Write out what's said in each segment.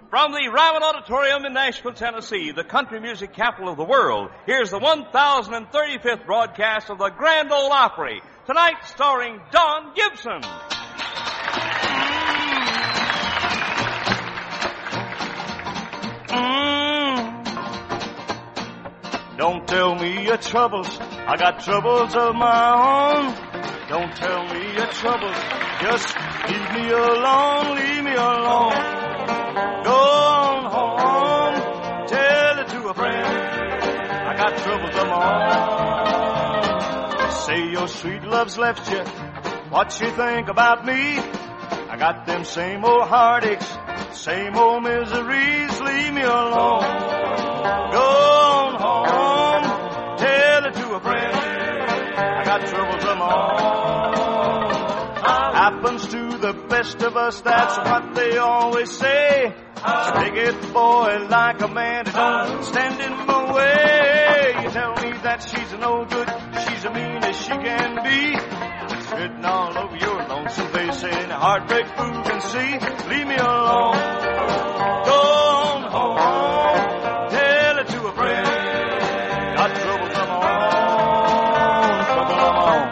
From the Ryman Auditorium in Nashville, Tennessee, the country music capital of the world, here's the 1035th broadcast of the Grand Ole Opry, tonight starring Don Gibson. Don't tell me your troubles, I got troubles of my own. Don't tell me your troubles, just leave me alone, leave me alone. Go on home, tell it to a friend, I got troubles of my own. Say your sweet love's left you, what you think about me? I got them same old heartaches, same old miseries, leave me alone. Go on home, tell it to a friend, I got troubles of my own. Happens to the best of us, that's what they always say. Take it, boy, like a man, don't stand in my way. You tell me that she's no good, she's as mean as she can be. Written all over your lonesome face, and heartbreak fool can see. Leave me alone, go on home, tell it to a friend, got troubles of my own, trouble of my own.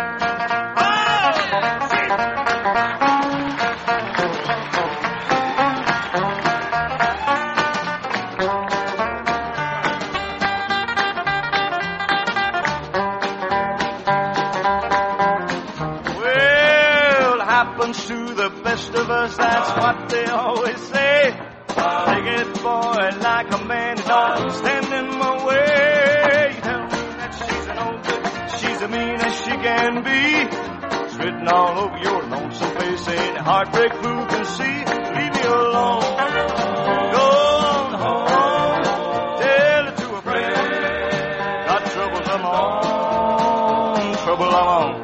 To the best of us, that's what they always say. Take it, boy, like a man, don't stand in my way. You tell me that she's no good, she's as mean as she can be. It's written all over your lonesome face, ain't a heartbreak fool can see. Leave me alone, go on home, tell it to a friend, got troubles of my own, trouble of my own.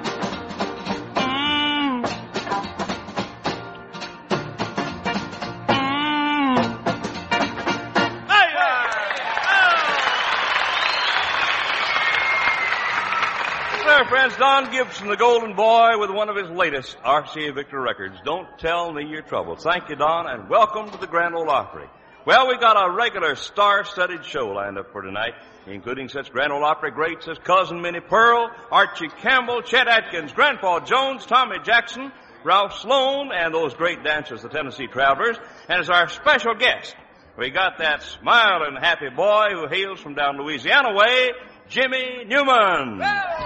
Friends, Don Gibson, the Golden Boy, with one of his latest RCA Victor records, Don't Tell Me Your Troubles. Thank you, Don, and welcome to the Grand Ole Opry. Well, we got a regular star-studded show lined up for tonight, including such Grand Ole Opry greats as Cousin Minnie Pearl, Archie Campbell, Chet Atkins, Grandpa Jones, Tommy Jackson, Ralph Sloan, and those great dancers, the Tennessee Travelers. And as our special guest, we got that smiling, happy boy who hails from down Louisiana way, Jimmy Newman.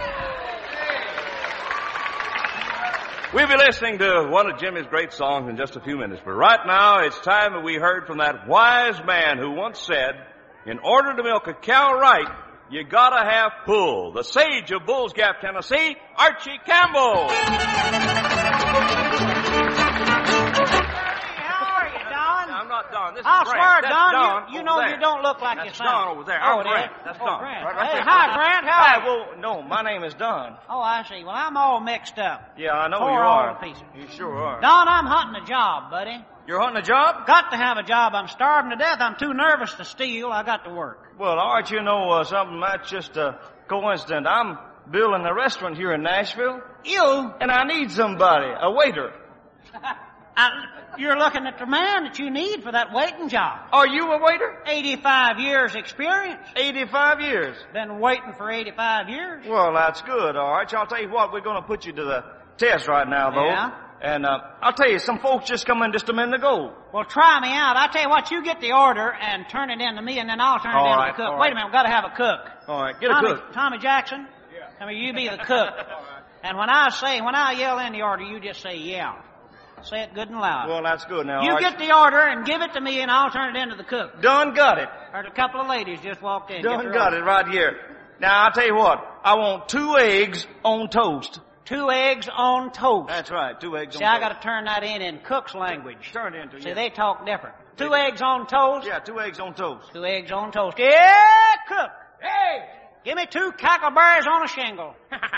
We'll be listening to one of Jimmy's great songs in just a few minutes, but right now it's time that we heard from that wise man who once said, in order to milk a cow right, you gotta have pull. The sage of Bulls Gap, Tennessee, Archie Campbell. I'm not Don. This is I Grant. swear, That's Don, you know there. you don't look like That's your son. Don over there. Oh, I'm Grant. That's Don. Grant. Right Hey, there. hi, Grant. How are you? Well, no, my name is Don. Oh, I see. Well, I'm all mixed up. Yeah, I know Tore you all are. to pieces. You sure are. Don, I'm hunting a job, buddy. You're hunting a job? Got to have a job. I'm starving to death. I'm too nervous to steal. I got to work. Well, Art, you know something, that's just a coincidence. I'm building a restaurant here in Nashville. You? And I need somebody, a waiter. You're looking at the man that you need for that waiting job. Are you a waiter? 85 years experience. 85 years. Been waiting for 85 years. Well, that's good, all right. I'll tell you what, we're going to put you to the test right now, though. Yeah? And I'll tell you, some folks just come in just a minute ago. Well, try me out. I tell you what, you get the order and turn it in to me, and then I'll turn it in to the cook. Wait a minute, we've got to have a cook. All right, get a cook. Tommy Jackson? Yeah. I mean, you be the cook. And when I yell in the order, you just say, yeah. Say it good and loud. Well, that's good now. You get the order and give it to me, and I'll turn it in to the cook. Done got it. Heard a couple of ladies just walked in. Done got it right here. Now, I'll tell you what. I want 2 eggs on toast. 2 eggs on toast. That's right, 2 eggs on toast. See, I got to turn that in cook's language. Turn it into. See, they talk different. 2 eggs on toast. Yeah, 2 eggs on toast. 2 eggs on toast. Yeah, cook. Hey, give me 2 cackleberries on a shingle.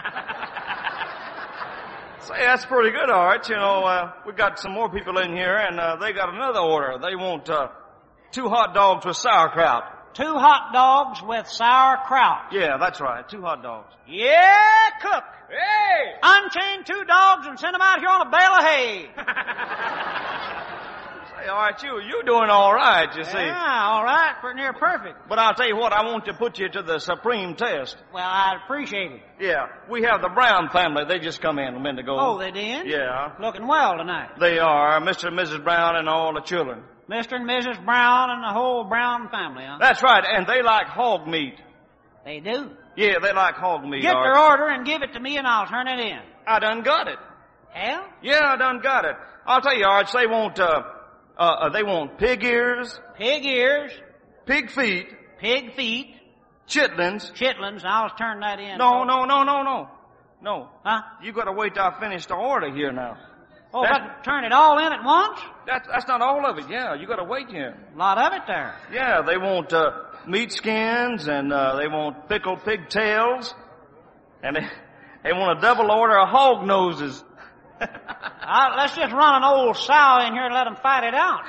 Say, that's pretty good, all right. You know, we got some more people in here, and they got another order. They want 2 hot dogs with sauerkraut. 2 hot dogs with sauerkraut. Yeah, that's right. 2 hot dogs. Yeah, cook. Hey! Unchain 2 dogs and send them out here on a bale of hay. Hey, Archie, you're doing all right, you see. Yeah, all right. Pretty near perfect. But I'll tell you what, I want to put you to the supreme test. Well, I'd appreciate it. Yeah, we have the Brown family. They just come in a minute ago. Oh, they did? Yeah. Looking well tonight. They are, Mr. and Mrs. Brown and all the children. Mr. and Mrs. Brown and the whole Brown family, huh? That's right, and they like hog meat. They do. Yeah, they like hog meat. Get their Archie. order and give it to me, and I'll turn it in. I done got it. Hell? Yeah, I done got it. I'll tell you, Arch, they want pig ears, pig feet, chitlins. Chitlins. I'll turn that in. No. No. Huh? You gotta wait till I finish the order here now. Oh, but turn it all in at once? That's not all of it, yeah. You gotta wait here. A lot of it there. Yeah, they want, meat skins, and, they want pickled pigtails, and they want a double order of hog noses. Let's just run an old sow in here and let them fight it out.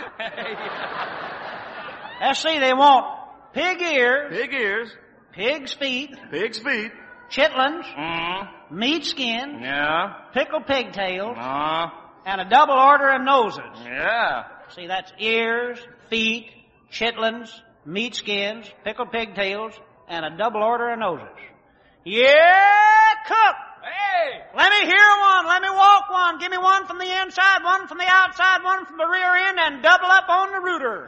Let's see, they want pig ears, pig's feet, chitlins, meat skins, yeah, pickled pigtails, and a double order of noses. yeah. See, that's ears, feet, chitlins, meat skins, pickled pigtails, and a double order of noses. Yeah, cook! Hey! Let me hear one. Let me walk one. Give me one from the inside, one from the outside, one from the rear end, and double up on the rooter.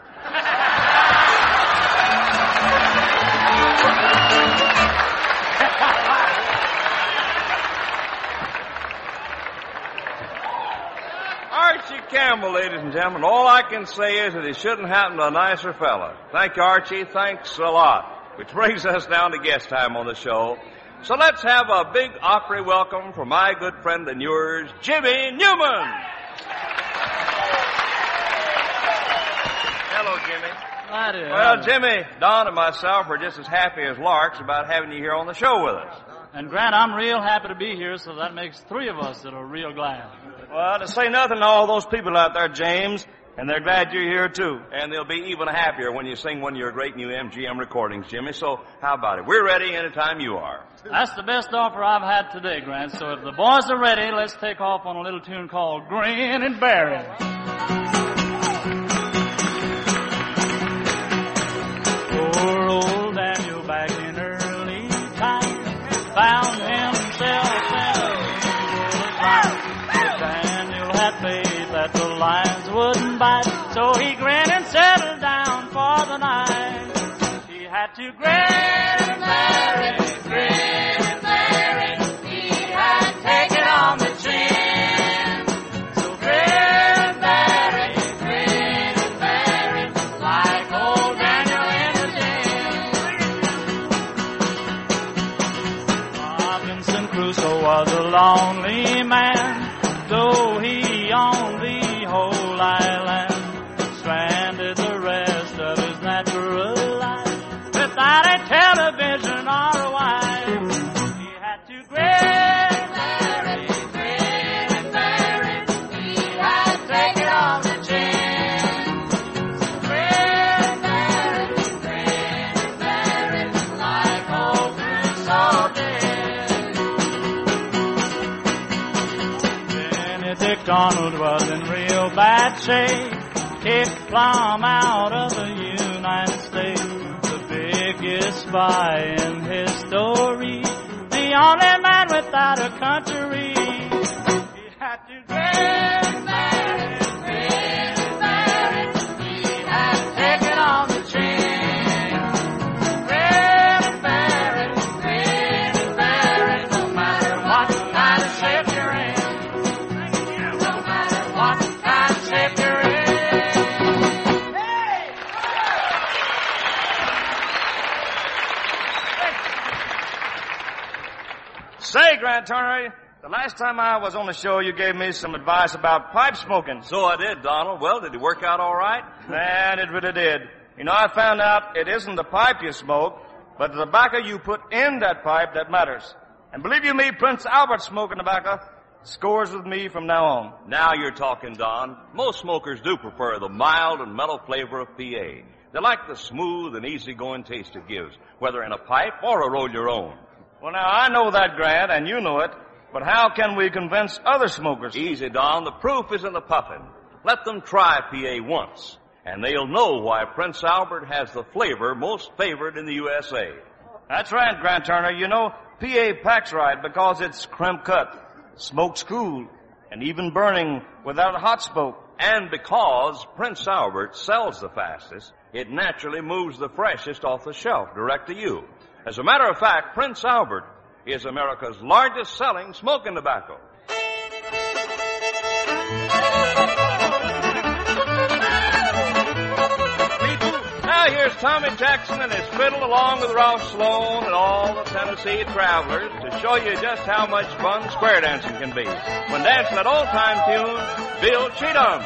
Archie Campbell, ladies and gentlemen. All I can say is that it shouldn't happen to a nicer fella. Thank you, Archie. Thanks a lot. Which brings us down to guest time on the show. So let's have a big Opry welcome for my good friend and yours, Jimmy Newman. Hello, Jimmy. Well, Jimmy, Don and myself are just as happy as larks about having you here on the show with us. And Grant, I'm real happy to be here, so that makes three of us that are real glad. Well, to say nothing to all those people out there, James, and they're glad you're here, too. And they'll be even happier when you sing one of your great new MGM recordings, Jimmy. So how about it? We're ready anytime you are. That's the best offer I've had today, Grant. So if the boys are ready, let's take off on a little tune called Grin and Bear It. Poor old Daniel back in early time found himself in a fight. Daniel had faith that the lions wouldn't bite, so he grinned and settled down for the night. He had to grin and bear it. Was a lonely man, though he owned the whole island, stranded the rest of his natural life, without a television or a wife. He had to grin and bear it, he had to take it on the chin. So grin and bear it, like old Crusoe did. Donald was in real bad shape, kicked plumb out of the United States, the biggest spy in history, the only man without a country. He had to grin, bear it, he had to take it on the chin. Grin and bear it, no matter what kind of shape you're in. Say, Grant Turner, the last time I was on the show, you gave me some advice about pipe smoking. So I did, Donald. Well, did it work out all right? Man, it really did. You know, I found out it isn't the pipe you smoke, but the tobacco you put in that pipe that matters. And believe you me, Prince Albert smoking tobacco scores with me from now on. Now you're talking, Don. Most smokers do prefer the mild and mellow flavor of PA. They like the smooth and easygoing taste it gives, whether in a pipe or a roll your own. Well, now, I know that, Grant, and you know it, but how can we convince other smokers? Easy, Don. The proof is in the puffin'. let them try PA once, and they'll know why Prince Albert has the flavor most favored in the USA. That's right, Grant Turner. You know, PA packs right because it's creme cut, smokes cool, and even burning without a hot smoke. And because Prince Albert sells the fastest, it naturally moves the freshest off the shelf direct to you. As a matter of fact, Prince Albert is America's largest selling smoking tobacco. Now here's Tommy Jackson and his fiddle along with Ralph Sloan and all the Tennessee travelers to show you just how much fun square dancing can be when dancing that old-time tune, Bill Cheatham.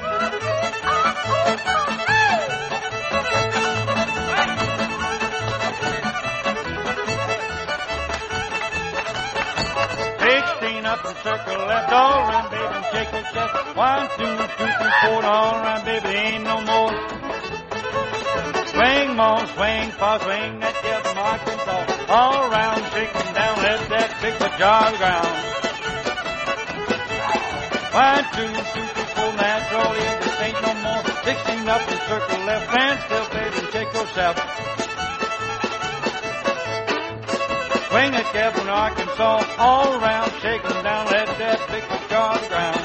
Up the circle left, all around, baby, and shake your chest. 1, 2, 3, 4, all around, baby, ain't no more. Swing, more, swing, fall, swing, that yellow Arkansas. All around, shake them down, let that big foot jar the ground. 1, 2, 3, 4, that's all in, this ain't no more. 16 up the circle left, stand still, baby, and shake yourself. Swing it, Kevin, Arkansas, all around, shake them down, let that big foot jar the ground.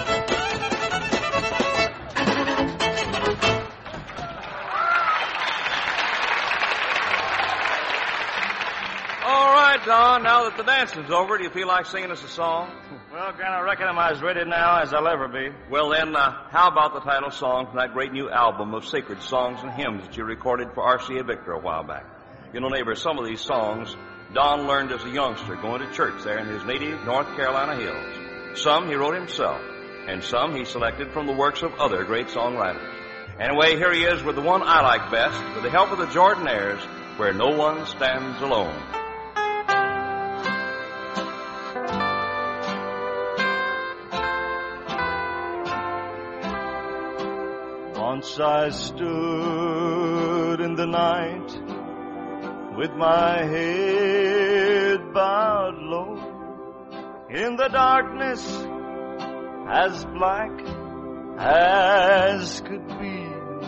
All right, Don, now that the dancing's over, do you feel like singing us a song? Well, Grant, I reckon I'm as ready now as I'll ever be. Well, then, how about the title song from that great new album of sacred songs and hymns that you recorded for RCA Victor a while back? You know, neighbor, some of these songs Don learned as a youngster going to church there in his native North Carolina hills. Some he wrote himself, and some he selected from the works of other great songwriters. Anyway, here he is with the one I like best, with the help of the Jordanaires, Where No One Stands Alone. Once I stood in the night with my head bowed low, in the darkness as black as could be,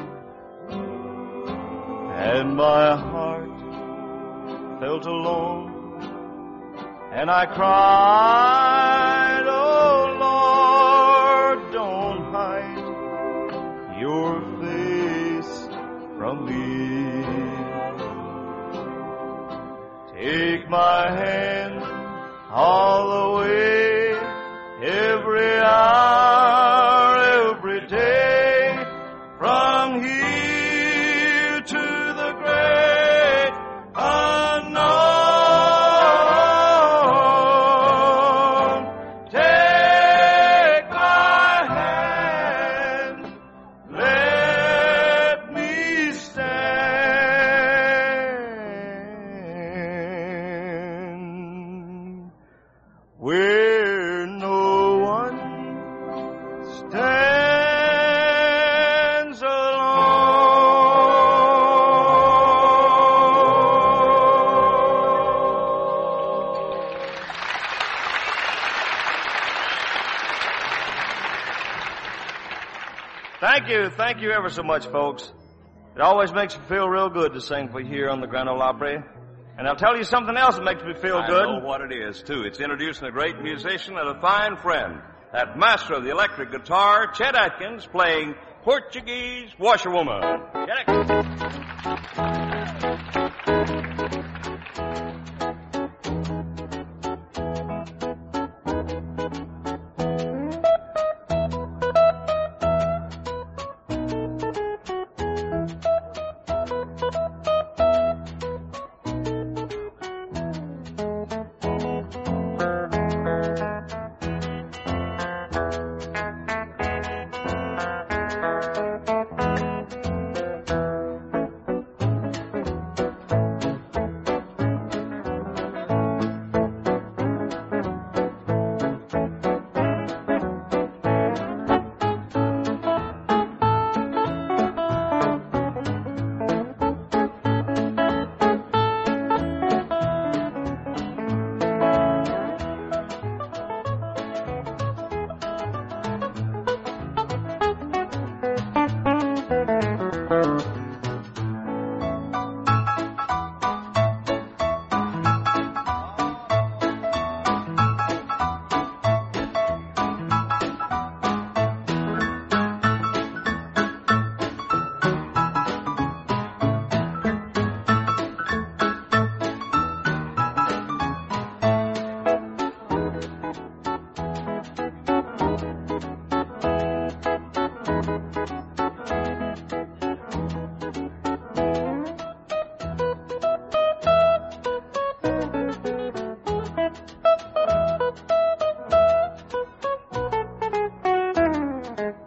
and my heart felt alone, and I cried, oh Lord, don't hide your face from me. Take my hand all the way, every hour, every day, from here to the great unknown. Take my hand, let me stand where no one stands alone. Thank you ever so much, folks. It always makes me feel real good to sing for you here on the Grand Ole Opry. And I'll tell you something else that makes me feel good. I know what it is, too. It's introducing a great musician and a fine friend. That master of the electric guitar, Chet Atkins, playing Portuguese Washerwoman. Chet Atkins.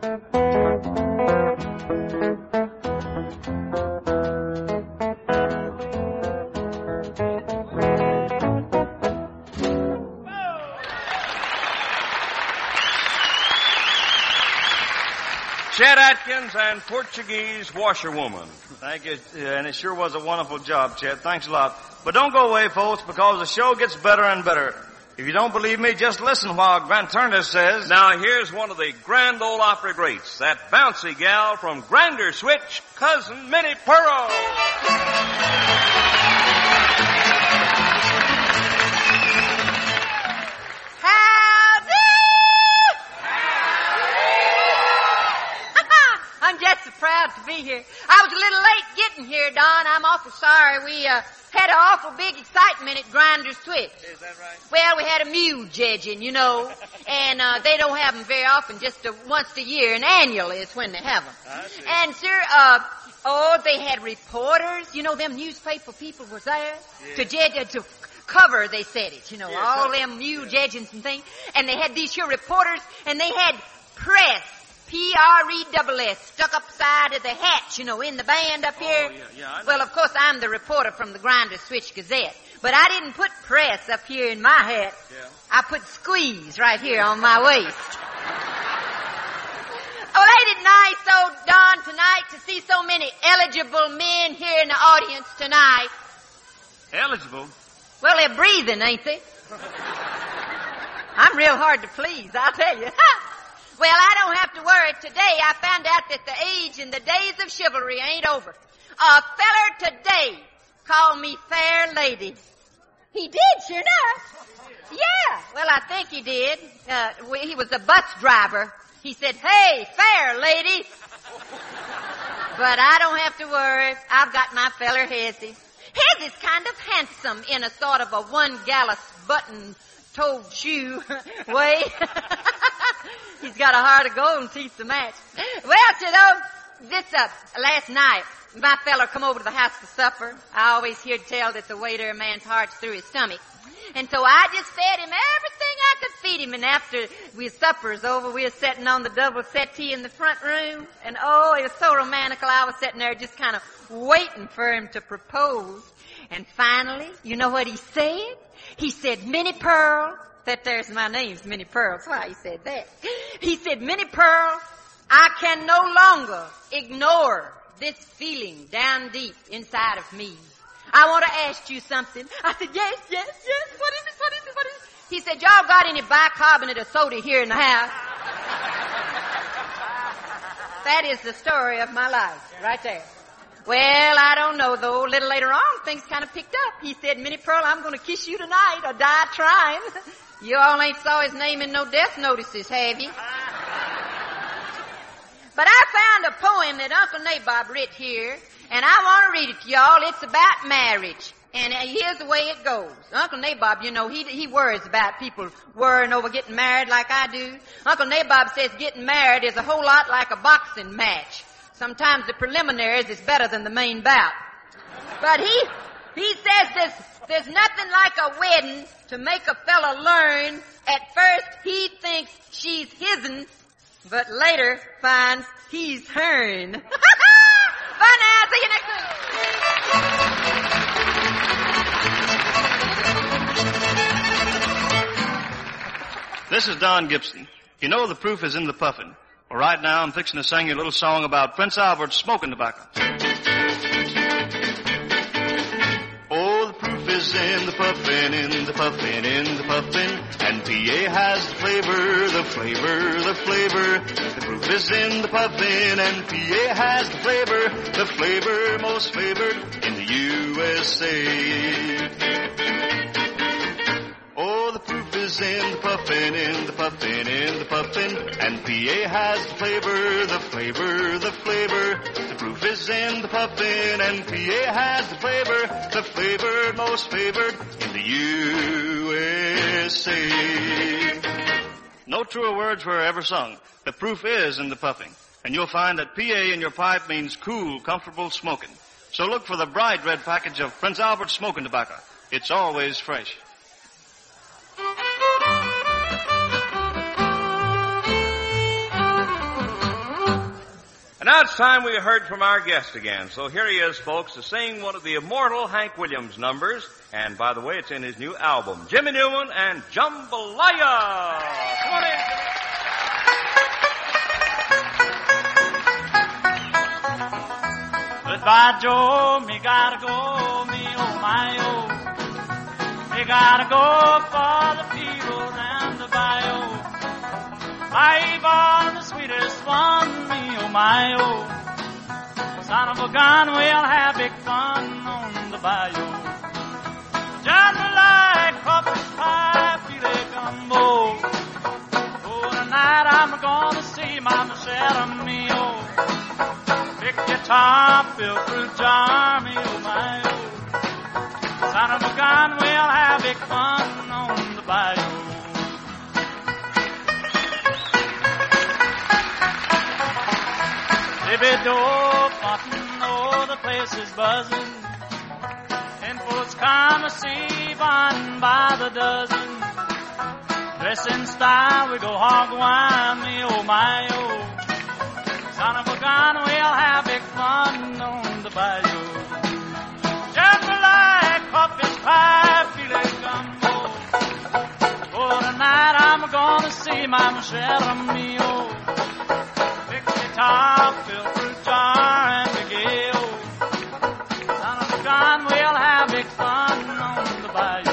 Chet Atkins and Portuguese Washerwoman. Thank you, and it sure was a wonderful job, Chet. Thanks a lot. But don't go away, folks, because the show gets better and better. If you don't believe me, just listen while Grant Turner says... Now, here's one of the Grand Ole Opry greats, that bouncy gal from Grinder Switch, Cousin Minnie Pearl. Proud to be here. I was a little late getting here, Don. I'm awful sorry. We had an awful big excitement at Grinder Switch. Is that right? Well, we had a mule judging, you know, and they don't have them very often, just once a year, and annually is when they have them. I see. And, sir, they had reporters. You know, them newspaper people was there to judge, to cover, they said it, you know, all them mule judgings and things. And they had these here reporters, and they had press. P-R-E-S-S, stuck up side of the hatch, you know, in the band up here. Yeah, I know. Well, of course, I'm the reporter from the Grinder Switch Gazette. But I didn't put press up here in my hat. Yeah. I put squeeze right here on my waist. Oh, ain't it nice, though, Don, tonight to see so many eligible men here in the audience tonight? Eligible? Well, they're breathing, ain't they? I'm real hard to please, I'll tell you. Well, I don't have to worry. Today I found out that the age and the days of chivalry ain't over. A feller today called me fair lady. He did, sure enough. Yeah, well, I think he did. He was a bus driver. He said, "Hey, fair lady." But I don't have to worry. I've got my feller Hezzy. Hezzy's kind of handsome in a sort of a one-gallus button-toed shoe way. He's got a heart of gold and teeth to match. Well, you know, last night, my feller come over to the house for supper. I always hear tell that the waiter a man's heart's through his stomach. And so I just fed him everything I could feed him. And after supper's over, we were sitting on the double settee in the front room. And oh, it was so romantical. I was sitting there just kind of waiting for him to propose. And finally, you know what he said? He said, "Minnie Pearl." That there's my name's Minnie Pearl. That's why he said that. He said, "Minnie Pearl, I can no longer ignore this feeling down deep inside of me. I want to ask you something." I said, yes. What is it? He said, "Y'all got any bicarbonate of soda here in the house?" That is the story of my life, right there. Well, I don't know, though. A little later on, things kind of picked up. He said, "Minnie Pearl, I'm going to kiss you tonight or die trying." You all ain't saw his name in no death notices, have you? But I found a poem that Uncle Nabob writ here, and I want to read it to y'all. It's about marriage. And here's the way it goes. Uncle Nabob, you know, he worries about people worrying over getting married like I do. Uncle Nabob says getting married is a whole lot like a boxing match. Sometimes the preliminaries is better than the main bout. But he says there's nothing like a wedding to make a fella learn. At first he thinks she's his'n, but later finds he's hern. Bye now. See you next week. This is Don Gibson. You know the proof is in the puffin'. Well, right now I'm fixing to sing you a little song about Prince Albert's smoking tobacco. Oh, the proof is in the puffin', in the puffin', in the puffin'. And PA has the flavor, the flavor, the flavor. The proof is in the puffin', and PA has the flavor most favored in the USA. Oh, the proof is in the puffin', in the puffin', in the puffin'. And PA has the flavor, the flavor, the flavor. The proof is in the puffin', and PA has the flavor most favored in the USA. No truer words were ever sung. The proof is in the puffing. And you'll find that PA in your pipe means cool, comfortable smoking. So look for the bright red package of Prince Albert smoking tobacco. It's always fresh. now it's time we heard from our guest again. So here he is, folks, to sing one of the immortal Hank Williams numbers. And by the way, it's in his new album, Jimmy Newman and Jambalaya. Come on in, Jimmy. Goodbye, Joe, me gotta go, me oh my oh. Me gotta go for the people and the bayou. My Yvonne, the sweetest one, me oh my oh. Son of a gun, we'll have big fun on the bayou. Jambalaya, crawfish pie, filet gumbo. Oh, tonight I'm gonna see my Michelle Mio. Pick guitar, fill fruit jar, me oh my oh. Son of a gun, we'll have big fun on the bayou. Libido, Fontaine, oh, the place is buzzing. And folks come to see one by the dozen. Dress in style, we go hog wild, me oh my oh. Son of a gun, we'll have big fun on the bayou. Jambalaya, crawfish pie, filet gumbo. Oh, tonight I'm gonna see my Michelle Mio. Pick guitar, fill fruit jar, and Miguel. Son of a gun, we'll have big fun on the bayou.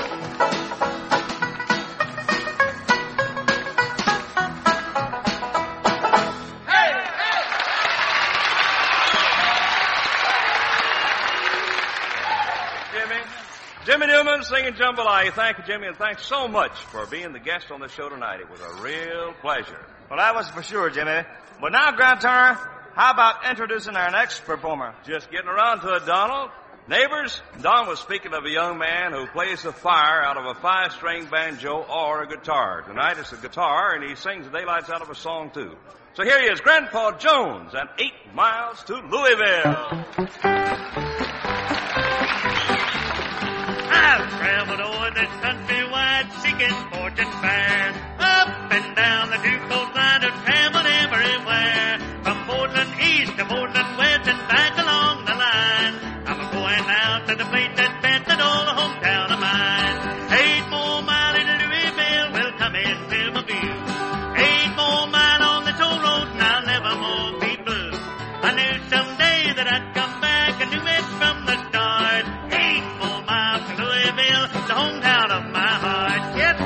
Jimmy Newman singing Jambalaya. Thank you, Jimmy, and thanks so much for being the guest on the show tonight. It was a real pleasure. Well, that was for sure, Jimmy. But now, Grant Turner, how about introducing our next performer? Just getting around to it, Donald. Neighbors, Don was speaking of a young man who plays the fire out of a 5-string banjo or a guitar. Tonight it's a guitar, and he sings the daylights out of a song, too. So here he is, Grandpa Jones, and 8 miles to Louisville. I've traveled over this country wide seeking fortune fair. Up and down the two coastlines I've traveled everywhere. From Portland east to Portland west and back along the line. I'm going out to the place that's best at all, the hometown of mine. 8 more miles into Louisville will come into my view. 8 more miles on the toll road and I'll never more be blue. I knew someday that I'd come back and knew it from the start. 8 more miles to Louisville, the hometown of my heart. Yep.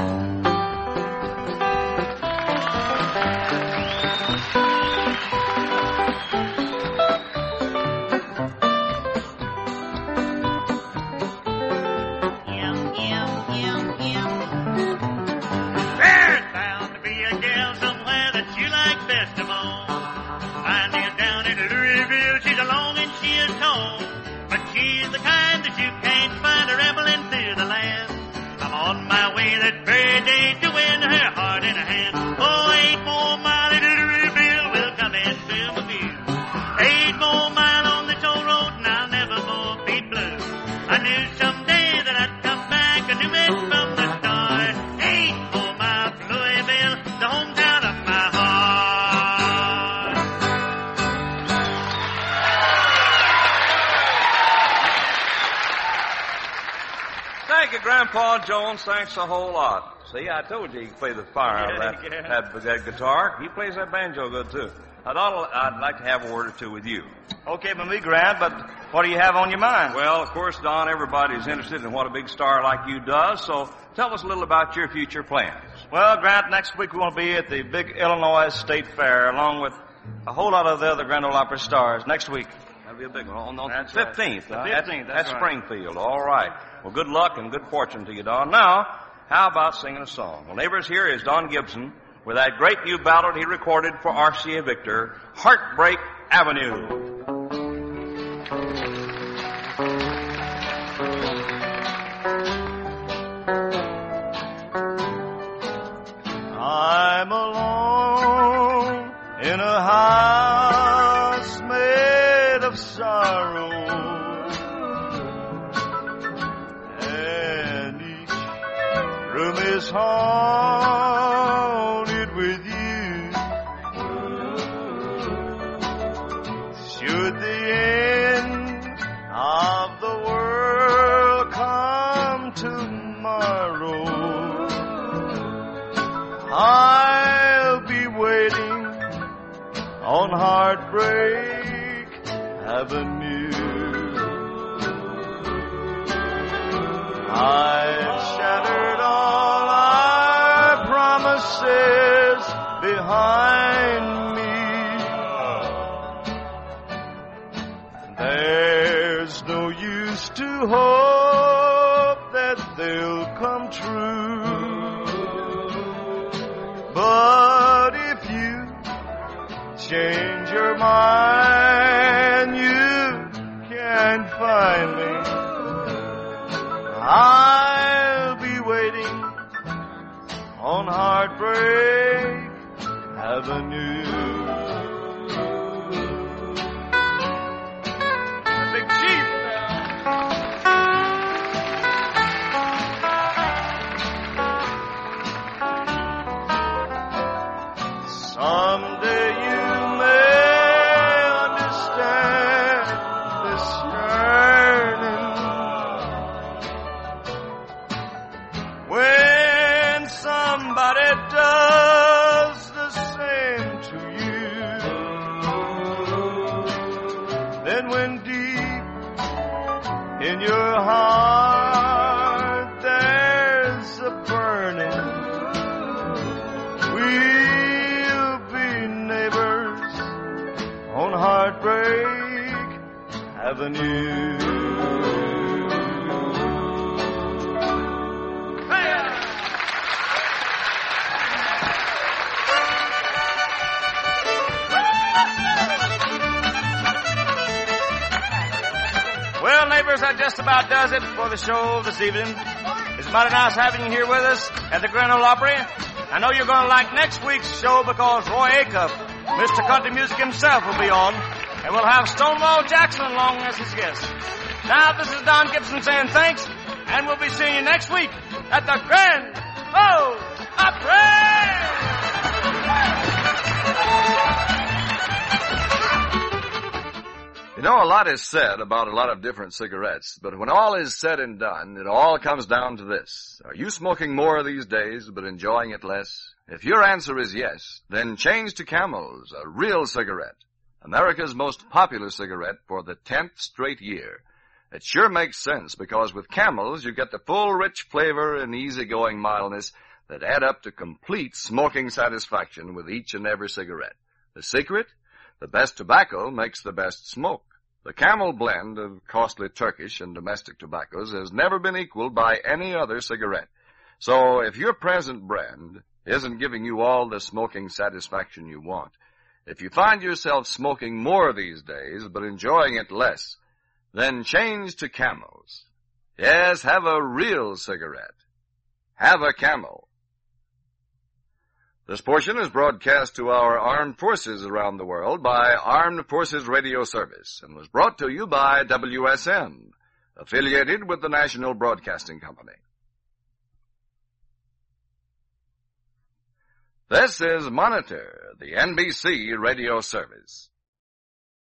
There's bound to be a gal somewhere that you like best of all. Find her down in Louisville, she's long and she is tall. But she's the kind that you can't find a rebelling through the land. I'm on my way that very day to win her heart in a hand. Oh, 8 more miles into Louisville will come into my view. 8 more miles on the toll road and I'll never more be blue. I knew someday that I'd come back, I knew it from the start. 8 more miles to Louisville, the hometown of my heart. Thank you, Grandpa Jones. Thanks a whole lot. See, I told you he could play the fire out of that guitar. He plays that banjo good, too. Now, Donald, I'd like to have a word or two with you. Okay, with me, Grant, but what do you have on your mind? Well, of course, Don, everybody's interested in what a big star like you does, so tell us a little about your future plans. Well, Grant, next week we're going to be at the big Illinois State Fair, along with a whole lot of the other Grand Ole Opry stars next week. That'll be a big one. On the That's 15th. right. The 15th, That's right. Springfield. All right. Well, good luck and good fortune to you, Don. Now, how about singing a song? Well, neighbors, here is Don Gibson with that great new ballad he recorded for RCA Victor, Heartbreak Avenue. I'm alone in a house made of sorrow, and each room is haunted with you. Should the end of the world come tomorrow, I'll be waiting on Heartbreak Avenue. I've shattered all our promises behind me. There's no use to hope that they'll come true. But if you change your mind, you can find me. I'll be waiting on Heartbreak Avenue. Big Chief. Someday you may understand this yearning when somebody does the same to you. Then when deep in your heart there's a burning, we'll be neighbors on Heartbreak Avenue. Well, neighbors, that just about does it for the show this evening. It's mighty nice having you here with us at the Grand Ole Opry. I know you're going to like next week's show because Roy Acuff, Mr. Country Music himself, will be on. And we'll have Stonewall Jackson along as his guest. Now, this is Don Gibson saying thanks, and we'll be seeing you next week at the Grand Ole Opry! You know, a lot is said about a lot of different cigarettes, but when all is said and done, it all comes down to this. Are you smoking more these days, but enjoying it less? If your answer is yes, then change to Camels, a real cigarette. America's most popular cigarette for the 10th straight year. It sure makes sense because with Camels, you get the full rich flavor and easygoing mildness that add up to complete smoking satisfaction with each and every cigarette. The secret? The best tobacco makes the best smoke. The Camel blend of costly Turkish and domestic tobaccos has never been equaled by any other cigarette. So if your present brand isn't giving you all the smoking satisfaction you want, if you find yourself smoking more these days but enjoying it less, then change to Camels. Yes, have a real cigarette. Have a Camel. This portion is broadcast to our armed forces around the world by Armed Forces Radio Service and was brought to you by WSN, affiliated with the National Broadcasting Company. This is Monitor, the NBC Radio Service.